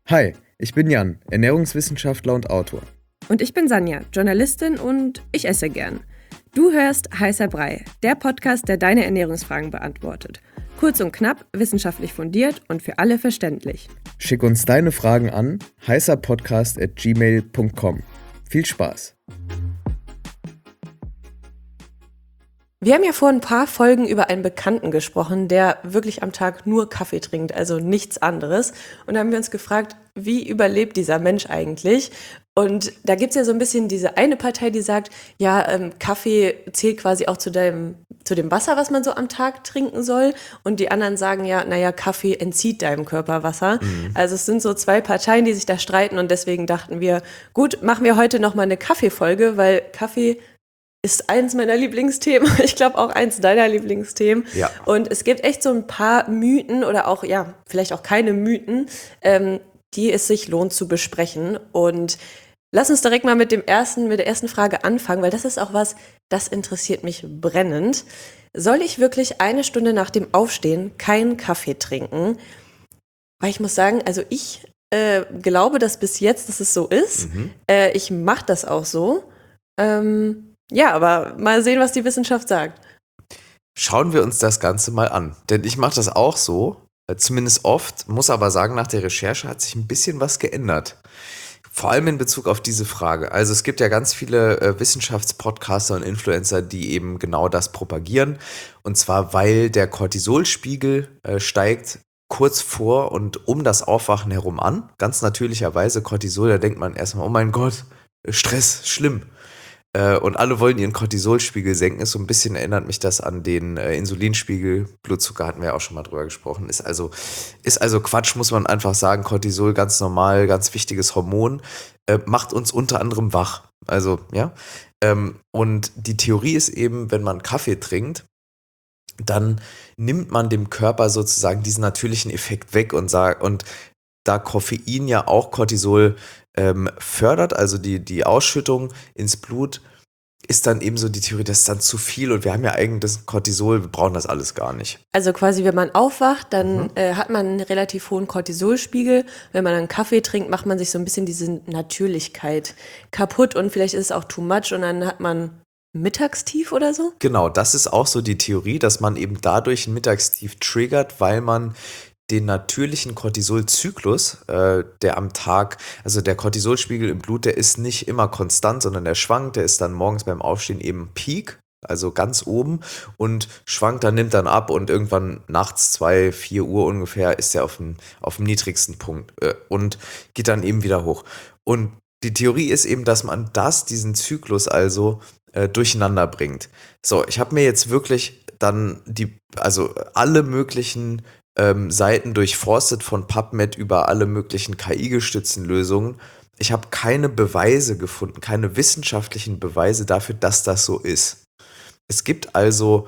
Hi, ich bin Jan, Ernährungswissenschaftler und Autor. Und ich bin Sanja, Journalistin und ich esse gern. Du hörst Heißer Brei, der Podcast, der deine Ernährungsfragen beantwortet. Kurz und knapp, wissenschaftlich fundiert und für alle verständlich. Schick uns deine Fragen an heißerpodcast@gmail.com. Viel Spaß! Wir haben ja vor ein paar Folgen über einen Bekannten gesprochen, der wirklich am Tag nur Kaffee trinkt, also nichts anderes. Und da haben wir uns gefragt, wie überlebt dieser Mensch eigentlich? Und da gibt es ja so ein bisschen diese eine Partei, die sagt, ja, Kaffee zählt quasi auch zu dem Wasser, was man so am Tag trinken soll. Und die anderen sagen ja, naja, Kaffee entzieht deinem Körper Wasser. Also es sind so zwei Parteien, die sich da streiten. Und deswegen dachten wir, gut, machen wir heute nochmal eine Kaffeefolge, weil Kaffee ist eins meiner Lieblingsthemen. Ich glaube auch eins deiner Lieblingsthemen. Ja. Und es gibt echt so ein paar Mythen oder auch, ja, vielleicht auch keine Mythen, die es sich lohnt zu besprechen. Und lass uns direkt mal mit der ersten Frage anfangen, weil das ist auch was, das interessiert mich brennend. Soll ich wirklich eine Stunde nach dem Aufstehen keinen Kaffee trinken? Weil ich muss sagen, also ich glaube, dass bis jetzt, dass es so ist. Ich mache das auch so. Ja, aber mal sehen, was die Wissenschaft sagt. Schauen wir uns das Ganze mal an. Denn ich mache das auch so, zumindest oft, muss aber sagen, nach der Recherche hat sich ein bisschen was geändert. Vor allem in Bezug auf diese Frage. Also es gibt ja ganz viele Wissenschaftspodcaster und Influencer, die eben genau das propagieren. Und zwar, weil der Cortisolspiegel steigt kurz vor und um das Aufwachen herum an. Ganz natürlicherweise Cortisol, da denkt man erstmal, oh mein Gott, Stress, schlimm. Und alle wollen ihren Cortisolspiegel senken. Ist so ein bisschen, erinnert mich das an den Insulinspiegel. Blutzucker hatten wir ja auch schon mal drüber gesprochen. Ist also Quatsch, muss man einfach sagen. Cortisol, ganz normal, ganz wichtiges Hormon, macht uns unter anderem wach. Also, ja. Und die Theorie ist eben, wenn man Kaffee trinkt, dann nimmt man dem Körper sozusagen diesen natürlichen Effekt weg und da Koffein ja auch Cortisol fördert, also die Ausschüttung ins Blut, ist dann eben so die Theorie, das ist dann zu viel und wir haben ja eigentlich das Cortisol, wir brauchen das alles gar nicht. Also quasi, wenn man aufwacht, dann hat man einen relativ hohen Cortisolspiegel. Wenn man einen Kaffee trinkt, macht man sich so ein bisschen diese Natürlichkeit kaputt und vielleicht ist es auch too much und dann hat man Mittagstief oder so? Genau, das ist auch so die Theorie, dass man eben dadurch ein Mittagstief triggert, weil man den natürlichen Cortisolzyklus, der am Tag, also der Cortisolspiegel im Blut, der ist nicht immer konstant, sondern der schwankt, der ist dann morgens beim Aufstehen eben Peak, also ganz oben und schwankt, dann nimmt dann ab und irgendwann nachts 2, 4 Uhr ungefähr ist er auf dem niedrigsten Punkt und geht dann eben wieder hoch. Und die Theorie ist eben, dass man diesen Zyklus also durcheinander bringt. So, ich habe mir jetzt wirklich dann also alle möglichen Seiten durchforstet von PubMed über alle möglichen KI-gestützten Lösungen. Ich habe keine Beweise gefunden, keine wissenschaftlichen Beweise dafür, dass das so ist. Es gibt also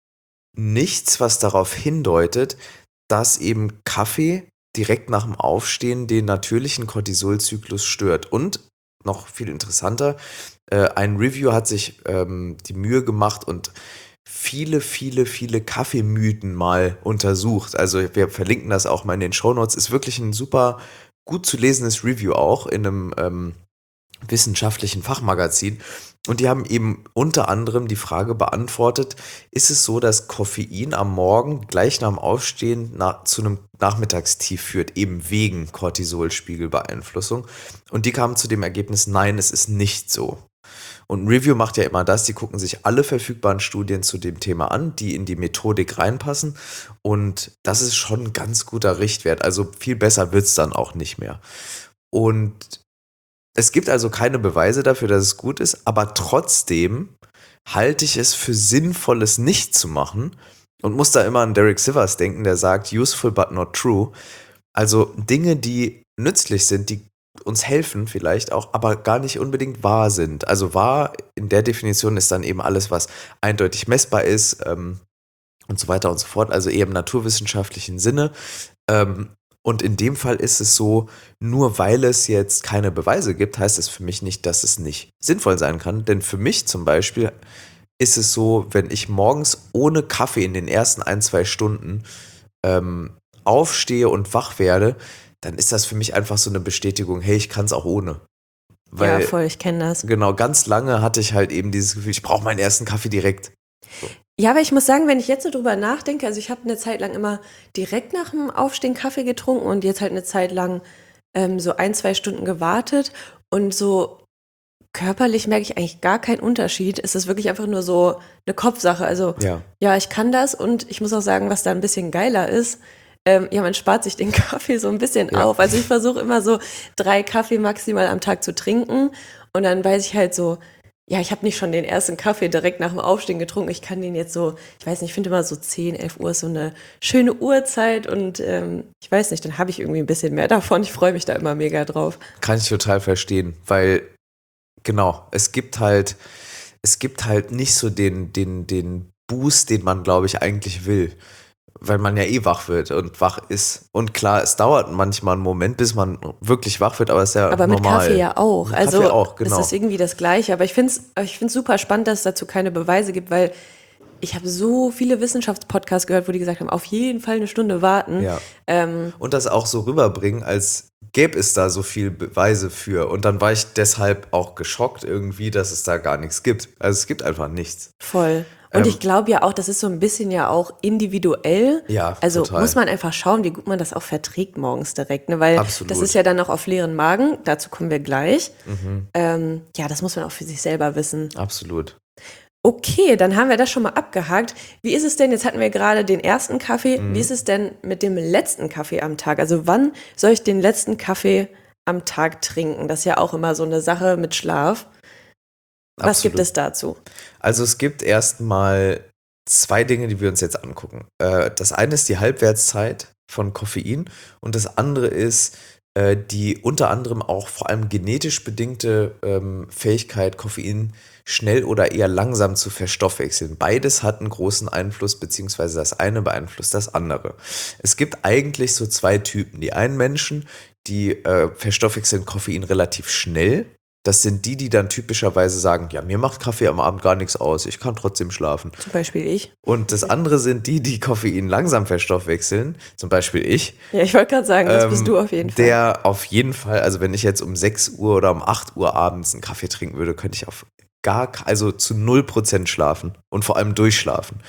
nichts, was darauf hindeutet, dass eben Kaffee direkt nach dem Aufstehen den natürlichen Cortisolzyklus stört. Und noch viel interessanter, ein Review hat sich die Mühe gemacht und viele Kaffeemythen mal untersucht. Also wir verlinken das auch mal in den Shownotes. Ist wirklich ein super gut zu lesendes Review auch in einem wissenschaftlichen Fachmagazin. Und die haben eben unter anderem die Frage beantwortet, ist es so, dass Koffein am Morgen gleich nach dem Aufstehen zu einem Nachmittagstief führt, eben wegen Cortisolspiegelbeeinflussung? Und die kamen zu dem Ergebnis, nein, es ist nicht so. Und ein Review macht ja immer das, die gucken sich alle verfügbaren Studien zu dem Thema an, die in die Methodik reinpassen. Und das ist schon ein ganz guter Richtwert. Also viel besser wird es dann auch nicht mehr. Und es gibt also keine Beweise dafür, dass es gut ist, aber trotzdem halte ich es für sinnvoll, es nicht zu machen und muss da immer an Derek Sivers denken, der sagt, useful but not true. Also Dinge, die nützlich sind, die uns helfen vielleicht auch, aber gar nicht unbedingt wahr sind. Also wahr in der Definition ist dann eben alles, was eindeutig messbar ist und so weiter und so fort, also eher im naturwissenschaftlichen Sinne. Und in dem Fall ist es so, nur weil es jetzt keine Beweise gibt, heißt es für mich nicht, dass es nicht sinnvoll sein kann. Denn für mich zum Beispiel ist es so, wenn ich morgens ohne Kaffee in den ersten 1, 2 Stunden aufstehe und wach werde, dann ist das für mich einfach so eine Bestätigung, hey, ich kann es auch ohne. Ja, Weil, voll, ich kenne das. genau, ganz lange hatte ich halt eben dieses Gefühl, ich brauche meinen ersten Kaffee direkt. Ja, aber ich muss sagen, wenn ich jetzt so drüber nachdenke, also ich habe eine Zeit lang immer direkt nach dem Aufstehen Kaffee getrunken und jetzt halt eine Zeit lang so 1, 2 Stunden gewartet und so körperlich merke ich eigentlich gar keinen Unterschied. Es ist wirklich einfach nur so eine Kopfsache. Also Ja, ja, ich kann das und ich muss auch sagen, was da ein bisschen geiler ist, ja, man spart sich den Kaffee so ein bisschen ja. auf. Also ich versuche immer so 3 Kaffee maximal am Tag zu trinken und dann weiß ich halt so, ja, ich habe nicht schon den ersten Kaffee direkt nach dem Aufstehen getrunken. Ich kann den jetzt so, ich weiß nicht, ich finde immer so 10, 11 Uhr ist so eine schöne Uhrzeit und ich weiß nicht, dann habe ich irgendwie ein bisschen mehr davon. Ich freue mich da immer mega drauf. Kann ich total verstehen, weil genau, es gibt halt nicht so den Boost, den man, glaube ich, eigentlich will. Weil man ja eh wach wird und wach ist. Und klar, es dauert manchmal einen Moment, bis man wirklich wach wird, aber es ist ja Aber mit normal. Kaffee ja auch. Mit Also Kaffee auch, genau. es ist irgendwie das Gleiche. Aber ich finde es super spannend, dass es dazu keine Beweise gibt, weil ich habe so viele Wissenschaftspodcasts gehört, wo die gesagt haben, auf jeden Fall eine Stunde warten. Ja. Und das auch so rüberbringen, als gäbe es da so viel Beweise für. Und dann war ich deshalb auch geschockt irgendwie, dass es da gar nichts gibt. Also es gibt einfach nichts. Voll. Und ich glaube ja auch, das ist so ein bisschen ja auch individuell. Ja, Also total. muss man einfach schauen, wie gut man das auch verträgt morgens direkt. Ne? Weil Absolut. das ist ja dann noch auf leeren Magen. Dazu kommen wir gleich. Ja, das muss man auch für sich selber wissen. Absolut. Okay, dann haben wir das schon mal abgehakt. Wie ist es denn, jetzt hatten wir gerade den ersten Kaffee, wie ist es denn mit dem letzten Kaffee am Tag? Also wann soll ich den letzten Kaffee am Tag trinken? Das ist ja auch immer so eine Sache mit Schlaf. Was gibt Absolut. es dazu? Also es gibt erstmal 2 Dinge, die wir uns jetzt angucken. Das eine ist die Halbwertszeit von Koffein und das andere ist die unter anderem auch vor allem genetisch bedingte Fähigkeit, Koffein schnell oder eher langsam zu verstoffwechseln. Beides hat einen großen Einfluss, beziehungsweise das eine beeinflusst das andere. Es gibt eigentlich so 2 Typen. Die einen Menschen, die verstoffwechseln Koffein relativ schnell. Das sind die dann typischerweise sagen, ja, mir macht Kaffee am Abend gar nichts aus, ich kann trotzdem schlafen. Zum Beispiel ich. Und das andere sind die Koffein langsam verstoffwechseln, zum Beispiel ich. Ja, ich wollte gerade sagen, das bist du auf jeden Fall. Der auf jeden Fall, also wenn ich jetzt um 6 Uhr oder um 8 Uhr abends einen Kaffee trinken würde, könnte ich also zu 0% schlafen und vor allem durchschlafen.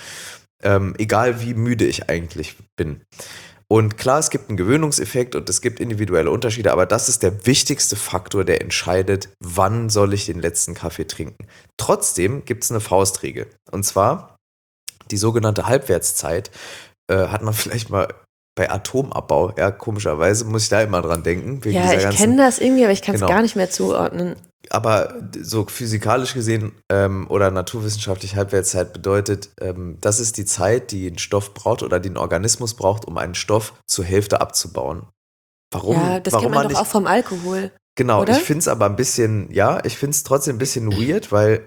Egal wie müde ich eigentlich bin. Und klar, es gibt einen Gewöhnungseffekt und es gibt individuelle Unterschiede, aber das ist der wichtigste Faktor, der entscheidet, wann soll ich den letzten Kaffee trinken. Trotzdem gibt es eine Faustregel. Und zwar die sogenannte Halbwertszeit hat man vielleicht mal bei Atomabbau, ja, komischerweise muss ich da immer dran denken. Wegen Ja, dieser ich kenne das irgendwie, aber ich kann es Genau. gar nicht mehr zuordnen. Aber so physikalisch gesehen oder naturwissenschaftlich Halbwertszeit bedeutet, das ist die Zeit, die ein Stoff braucht oder den Organismus braucht, um einen Stoff zur Hälfte abzubauen. Warum? Ja, das kennt man doch auch vom Alkohol. Genau, oder? ich finde es aber ein bisschen, ja, ich finde es trotzdem ein bisschen weird, weil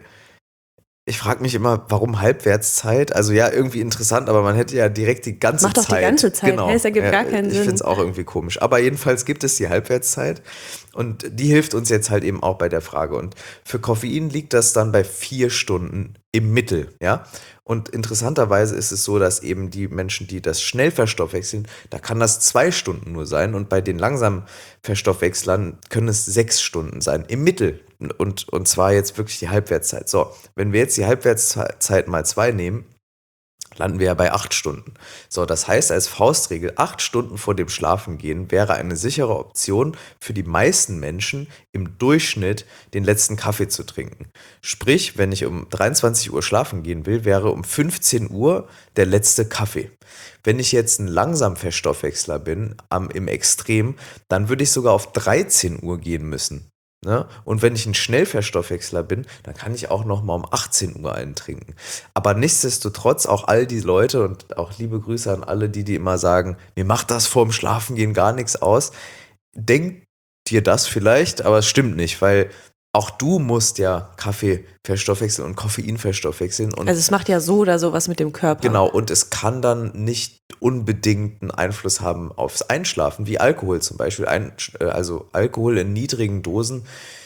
ich frage mich immer, warum Halbwertszeit? Also ja, irgendwie interessant, aber man hätte ja direkt die ganze Macht doch Zeit. die ganze Zeit. Genau. Hä, das ergibt gar keinen Ich Sinn. finde es auch irgendwie komisch. Aber jedenfalls gibt es die Halbwertszeit und die hilft uns jetzt halt eben auch bei der Frage. Und für Koffein liegt das dann bei 4 Stunden im Mittel, ja. Und interessanterweise ist es so, dass eben die Menschen, die das schnell verstoffwechseln, da kann das 2 Stunden nur sein und bei den langsamen Verstoffwechslern können es 6 Stunden sein, im Mittel. Und zwar jetzt wirklich die Halbwertszeit. So, wenn wir jetzt die Halbwertszeit mal 2 nehmen, landen wir ja bei 8 Stunden. So, das heißt als Faustregel, 8 Stunden vor dem Schlafengehen wäre eine sichere Option für die meisten Menschen im Durchschnitt den letzten Kaffee zu trinken. Sprich, wenn ich um 23 Uhr schlafen gehen will, wäre um 15 Uhr der letzte Kaffee. Wenn ich jetzt ein Langsamverstoffwechsler bin, im Extrem, dann würde ich sogar auf 13 Uhr gehen müssen. Ne? Und wenn ich ein Schnellverstoffwechsler bin, dann kann ich auch noch mal um 18 Uhr einen trinken. Aber nichtsdestotrotz auch all die Leute und auch liebe Grüße an alle, die immer sagen, mir macht das vorm Schlafengehen gar nichts aus. Denk dir das vielleicht, aber es stimmt nicht, weil auch du musst ja Kaffee verstoffwechseln und Koffein verstoffwechseln. Und Also es macht ja so oder so was mit dem Körper. genau, und es kann dann nicht unbedingt einen Einfluss haben aufs Einschlafen, wie Alkohol zum Beispiel. Also Alkohol in niedrigen Dosen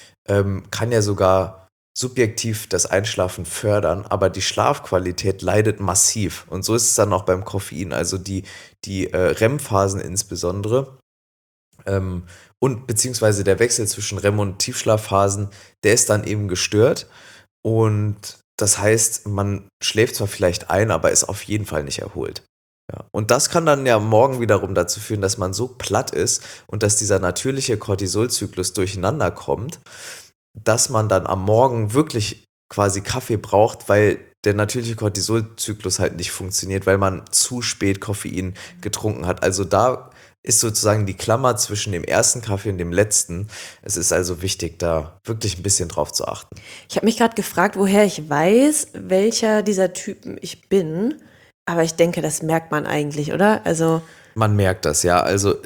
kann ja sogar subjektiv das Einschlafen fördern, aber die Schlafqualität leidet massiv. Und so ist es dann auch beim Koffein. Also die REM-Phasen insbesondere Ähm, und beziehungsweise der Wechsel zwischen REM und Tiefschlafphasen, der ist dann eben gestört. Und das heißt, man schläft zwar vielleicht ein, aber ist auf jeden Fall nicht erholt. Ja. Und das kann dann ja morgen wiederum dazu führen, dass man so platt ist und dass dieser natürliche Cortisolzyklus durcheinander kommt, dass man dann am Morgen wirklich quasi Kaffee braucht, weil der natürliche Cortisolzyklus halt nicht funktioniert, weil man zu spät Koffein getrunken hat. Also da ist sozusagen die Klammer zwischen dem ersten Kaffee und dem letzten. Es ist also wichtig, da wirklich ein bisschen drauf zu achten. Ich habe mich gerade gefragt, woher ich weiß, welcher dieser Typen ich bin. Aber ich denke, das merkt man eigentlich, oder? Also, Man merkt das, ja. Also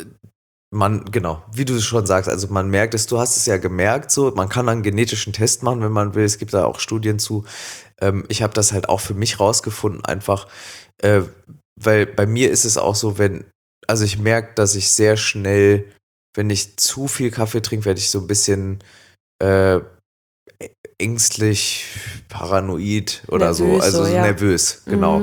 genau, wie du schon sagst, also man merkt es, du hast es ja gemerkt, so, man kann einen genetischen Test machen, wenn man will. Es gibt da auch Studien zu. Ich habe das halt auch für mich rausgefunden, einfach, weil bei mir ist es auch so, also ich merke, dass ich sehr schnell, wenn ich zu viel Kaffee trinke, werde ich so ein bisschen äh, ängstlich, paranoid oder so, nervös, also so, so ja. nervös, genau. Mhm.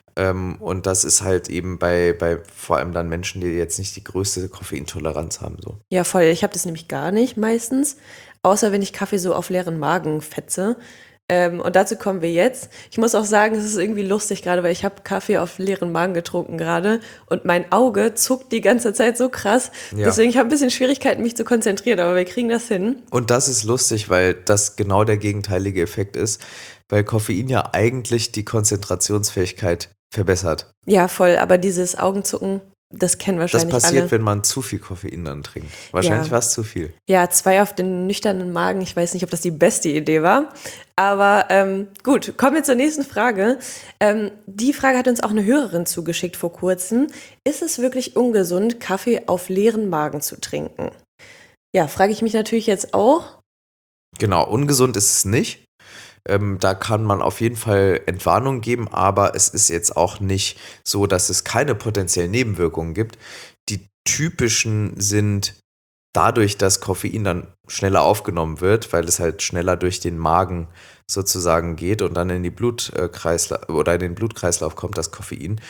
Und das ist halt eben bei vor allem dann Menschen, die jetzt nicht die größte Koffeintoleranz haben, so. Ja, voll. Ich habe das nämlich gar nicht meistens. Außer wenn ich Kaffee so auf leeren Magen fetze. Und dazu kommen wir jetzt. Ich muss auch sagen, es ist irgendwie lustig gerade, weil ich habe Kaffee auf leeren Magen getrunken gerade und mein Auge zuckt die ganze Zeit so krass. Ja. Deswegen ich habe ein bisschen Schwierigkeiten, mich zu konzentrieren, aber wir kriegen das hin. Und das ist lustig, weil das genau der gegenteilige Effekt ist, weil Koffein ja eigentlich die Konzentrationsfähigkeit verbessert. Ja, voll. Aber dieses Augenzucken, das kennen Das wahrscheinlich passiert, alle. wenn man zu viel Koffein dann trinkt. Wahrscheinlich Ja. war es zu viel. Ja, 2 auf den nüchternen Magen. Ich weiß nicht, ob das die beste Idee war. Aber gut, kommen wir zur nächsten Frage. Die Frage hat uns auch eine Hörerin zugeschickt vor kurzem. Ist es wirklich ungesund, Kaffee auf leeren Magen zu trinken? Ja, frage ich mich natürlich jetzt auch. Genau, ungesund ist es nicht. Da kann man auf jeden Fall Entwarnung geben, aber es ist jetzt auch nicht so, dass es keine potenziellen Nebenwirkungen gibt. Die typischen sind dadurch, dass Koffein dann schneller aufgenommen wird, weil es halt schneller durch den Magen sozusagen geht und dann in die Blutkreislauf oder in den Blutkreislauf kommt, das Koffein.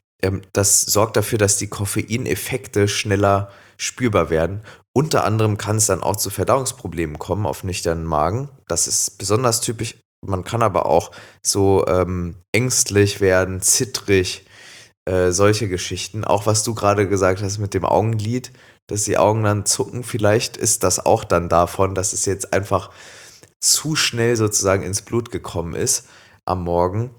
Das sorgt dafür, dass die Koffeineffekte schneller spürbar werden. Unter anderem kann es dann auch zu Verdauungsproblemen kommen auf nüchternen Magen. Das ist besonders typisch. Man kann aber auch so ängstlich werden, zittrig, solche Geschichten. Auch was du gerade gesagt hast mit dem Augenlid, dass die Augen dann zucken. Vielleicht ist das auch dann davon, dass es jetzt einfach zu schnell sozusagen ins Blut gekommen ist am Morgen.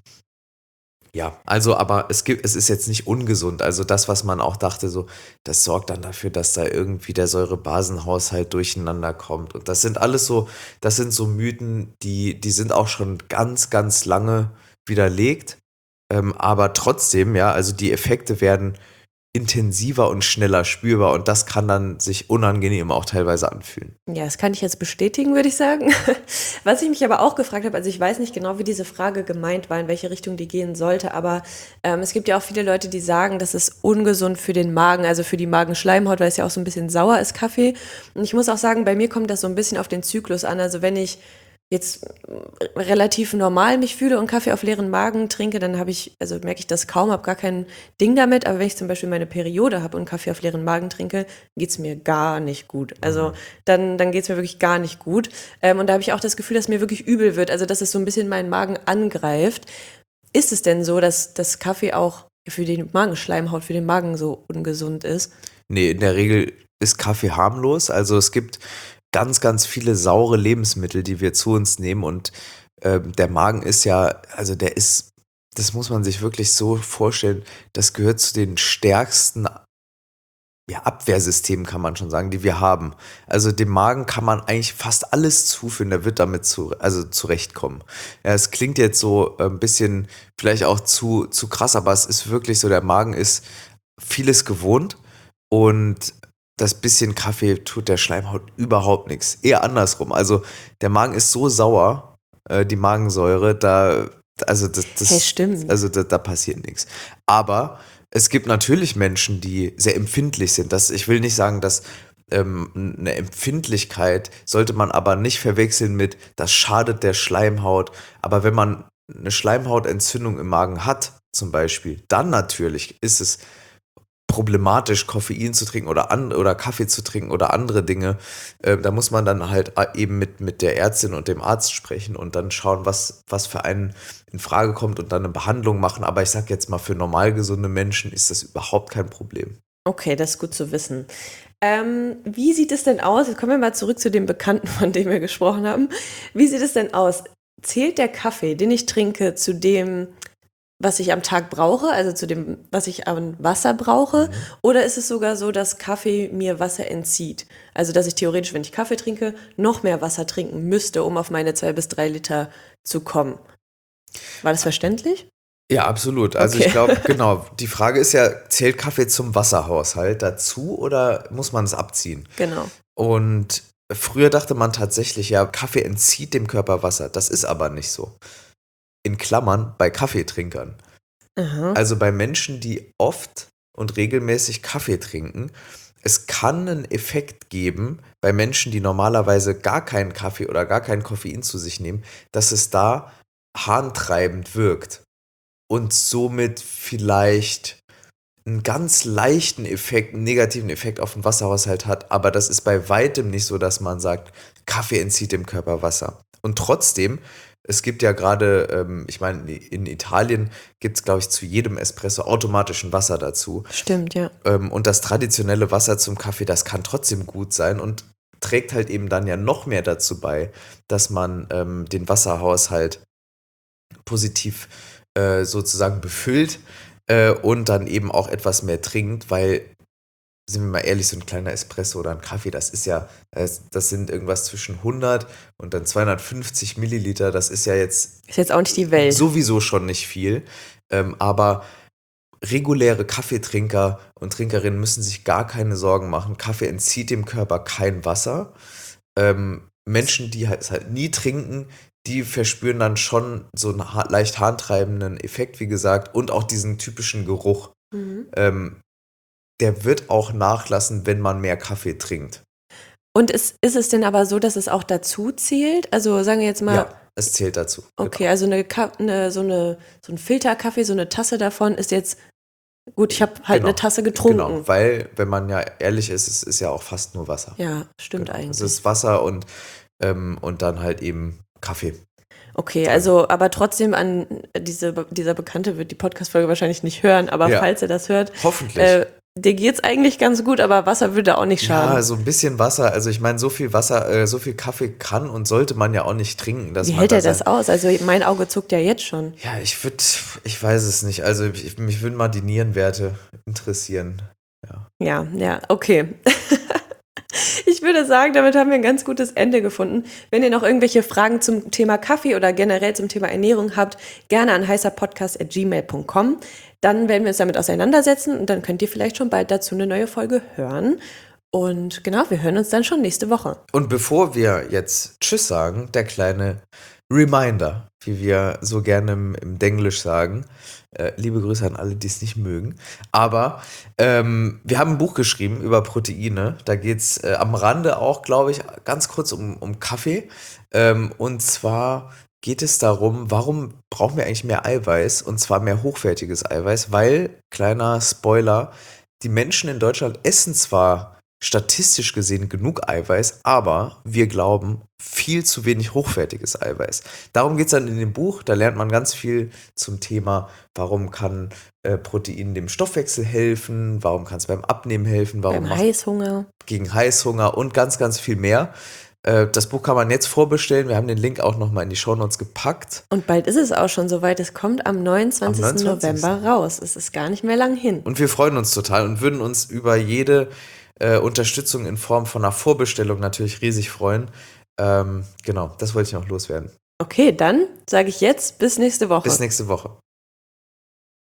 Ja, also aber es ist jetzt nicht ungesund. Also das, was man auch dachte, so, das sorgt dann dafür, dass da irgendwie der Säurebasenhaushalt durcheinander kommt. Und das sind so Mythen, die sind auch schon ganz, ganz lange widerlegt. Aber trotzdem, ja, also die Effekte werden intensiver und schneller spürbar und das kann dann sich unangenehm auch teilweise anfühlen. Ja, das kann ich jetzt bestätigen, würde ich sagen. Was ich mich aber auch gefragt habe, also ich weiß nicht genau, wie diese Frage gemeint war, in welche Richtung die gehen sollte, aber es gibt ja auch viele Leute, die sagen, das ist ungesund für den Magen, also für die Magenschleimhaut, weil es ja auch so ein bisschen sauer ist, Kaffee. Und ich muss auch sagen, bei mir kommt das so ein bisschen auf den Zyklus an. Also wenn ich jetzt relativ normal mich fühle und Kaffee auf leeren Magen trinke, dann merke ich das kaum, habe gar kein Ding damit. Aber wenn ich zum Beispiel meine Periode habe und Kaffee auf leeren Magen trinke, geht es mir gar nicht gut. Also dann geht es mir wirklich gar nicht gut. Und da habe ich auch das Gefühl, dass mir wirklich übel wird, also dass es so ein bisschen meinen Magen angreift. Ist es denn so, dass das Kaffee auch für die Magenschleimhaut, für den Magen so ungesund ist? Nee, in der Regel ist Kaffee harmlos. Also es gibt ganz, ganz viele saure Lebensmittel, die wir zu uns nehmen und der Magen ist ja, also das muss man sich wirklich so vorstellen, das gehört zu den stärksten Abwehrsystemen, kann man schon sagen, die wir haben. Also dem Magen kann man eigentlich fast alles zuführen, der wird damit zurechtkommen. Ja, es klingt jetzt so ein bisschen vielleicht auch zu krass, aber es ist wirklich so, der Magen ist vieles gewohnt und das bisschen Kaffee tut der Schleimhaut überhaupt nichts. Eher andersrum. Also der Magen ist so sauer, die Magensäure, da Stimmt. da passiert nichts. Aber es gibt natürlich Menschen, die sehr empfindlich sind. Ich will nicht sagen, dass eine Empfindlichkeit sollte man aber nicht verwechseln mit, das schadet der Schleimhaut. Aber wenn man eine Schleimhautentzündung im Magen hat, zum Beispiel, dann natürlich ist es problematisch, Koffein zu trinken oder Kaffee zu trinken oder andere Dinge. Da muss man dann halt eben mit der Ärztin und dem Arzt sprechen und dann schauen, was für einen in Frage kommt und dann eine Behandlung machen. Aber ich sag jetzt mal, für normal gesunde Menschen ist das überhaupt kein Problem. Okay, das ist gut zu wissen. Wie sieht es denn aus? Jetzt kommen wir mal zurück zu dem Bekannten, von dem wir gesprochen haben. Wie sieht es denn aus? Zählt der Kaffee, den ich trinke, zu dem, was ich am Tag brauche, also zu dem, was ich an Wasser brauche? Oder ist es sogar so, dass Kaffee mir Wasser entzieht? Also, dass ich theoretisch, wenn ich Kaffee trinke, noch mehr Wasser trinken müsste, um auf meine 2 bis 3 Liter zu kommen. War das verständlich? Ja, absolut. Also Okay. ich glaube, genau, die Frage ist ja, zählt Kaffee zum Wasserhaushalt dazu oder muss man es abziehen? Genau. Und früher dachte man tatsächlich, ja, Kaffee entzieht dem Körper Wasser. Das ist aber nicht so. In Klammern bei Kaffeetrinkern. Aha. Also bei Menschen, die oft und regelmäßig Kaffee trinken, es kann einen Effekt geben bei Menschen, die normalerweise gar keinen Kaffee oder gar kein Koffein zu sich nehmen, dass es da harntreibend wirkt und somit vielleicht einen ganz leichten Effekt, einen negativen Effekt auf den Wasserhaushalt hat, aber das ist bei weitem nicht so, dass man sagt, Kaffee entzieht dem Körper Wasser. Und trotzdem, es gibt ja gerade, ich meine, in Italien gibt es, glaube ich, zu jedem Espresso automatischen Wasser dazu. Stimmt, ja. Und das traditionelle Wasser zum Kaffee, das kann trotzdem gut sein und trägt halt eben dann ja noch mehr dazu bei, dass man den Wasserhaushalt positiv sozusagen befüllt und dann eben auch etwas mehr trinkt, weil, sind wir mal ehrlich, so ein kleiner Espresso oder ein Kaffee, das ist ja, das sind irgendwas zwischen 100 und dann 250 Milliliter, das ist ja jetzt Ist jetzt auch nicht die Welt. sowieso schon nicht viel, aber reguläre Kaffeetrinker und Trinkerinnen müssen sich gar keine Sorgen machen. Kaffee entzieht dem Körper kein Wasser. Menschen, die es halt nie trinken, die verspüren dann schon so einen leicht harntreibenden Effekt, wie gesagt, und auch diesen typischen Geruch. Mhm. Der wird auch nachlassen, wenn man mehr Kaffee trinkt. Und ist es denn aber so, dass es auch dazu zählt? Also sagen wir jetzt mal, Ja, es zählt dazu. okay, also so ein Filterkaffee, so eine Tasse davon ist jetzt, gut, ich habe halt Genau. eine Tasse getrunken. Genau, weil, wenn man ja ehrlich ist, es ist ja auch fast nur Wasser. Ja, stimmt Genau. eigentlich. Es ist Wasser und dann halt eben Kaffee. Okay, also aber trotzdem dieser Bekannte wird die Podcast-Folge wahrscheinlich nicht hören, aber Ja. falls er das hört, Hoffentlich. dir geht's eigentlich ganz gut, aber Wasser würde auch nicht schaden. Ja, so ein bisschen Wasser. Also ich meine, so viel Wasser, so viel Kaffee kann und sollte man ja auch nicht trinken. Dass Wie man hält da er das aus? Also mein Auge zuckt ja jetzt schon. Ja, ich weiß es nicht. Also mich würden mal die Nierenwerte interessieren. Ja, okay. Ich würde sagen, damit haben wir ein ganz gutes Ende gefunden. Wenn ihr noch irgendwelche Fragen zum Thema Kaffee oder generell zum Thema Ernährung habt, gerne an heißerpodcast@gmail.com. Dann werden wir uns damit auseinandersetzen und dann könnt ihr vielleicht schon bald dazu eine neue Folge hören. Und genau, wir hören uns dann schon nächste Woche. Und bevor wir jetzt Tschüss sagen, der kleine Reminder, wie wir so gerne im Denglisch sagen. Liebe Grüße an alle, die es nicht mögen. Aber wir haben ein Buch geschrieben über Proteine. Da geht es am Rande auch, glaube ich, ganz kurz um Kaffee. Und zwar geht es darum, warum brauchen wir eigentlich mehr Eiweiß? Und zwar mehr hochwertiges Eiweiß, weil, kleiner Spoiler, die Menschen in Deutschland essen zwar statistisch gesehen genug Eiweiß, aber wir glauben viel zu wenig hochwertiges Eiweiß. Darum geht es dann in dem Buch, da lernt man ganz viel zum Thema, warum kann Protein dem Stoffwechsel helfen, warum kann es beim Abnehmen helfen, warum Beim Heißhunger. gegen Heißhunger und ganz, ganz viel mehr. Das Buch kann man jetzt vorbestellen, wir haben den Link auch nochmal in die Shownotes gepackt. Und bald ist es auch schon soweit, es kommt am 29. Am 29. November raus. Es ist gar nicht mehr lang hin. Und wir freuen uns total und würden uns über jede Unterstützung in Form von einer Vorbestellung natürlich riesig freuen. Genau, das wollte ich noch loswerden. Okay, dann sage ich jetzt bis nächste Woche. Bis nächste Woche.